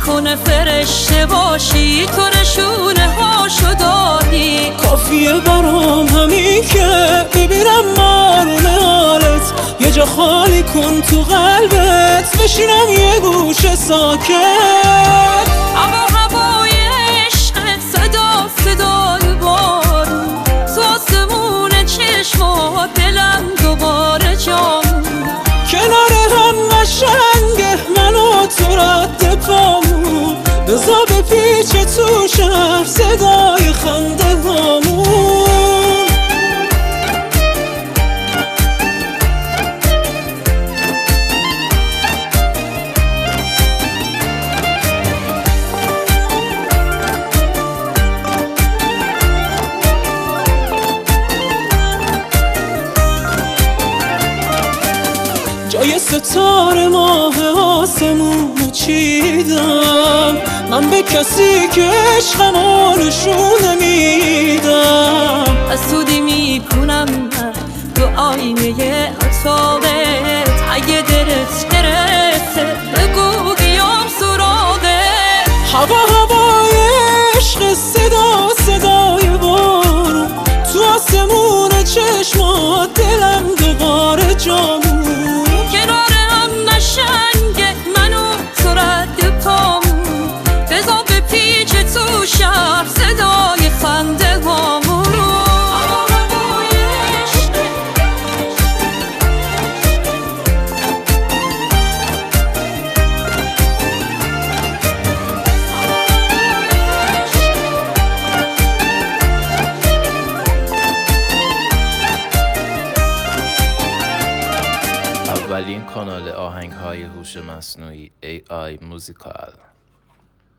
نکنه فرشته باشی، تو نشونه هاشو دادی. کافیه برام همین که ببینم مارون حالت، یه جا خالی کن تو قلبت، بشینم یه گوشه ساکت. هوای عشقت، صدا صدای بارون، تو آسمون چشمات، دلم دوباره جامون. کنار هم قشنگه من و تو رد پامون، بزا به پیچ تو شهر صدای خنده هامون. جای ستاره ماه آسمون چیدم، من به کسی که عشقمو نشون نمیدم. حسودی میکنم من تو آینه اتاقت، اگه دلت گرفته بگو بیام سراغت. هوای عشق، صدا صدای بارون، تو آسمون چشمات، دلم دوباره جامون. کنار هم قشنگه من و تو رد پامون، بزا به پیچ تو شهر صدای خنده هامون. اولین کانال آهنگ‌های هوش مصنوعی AI موزیکال.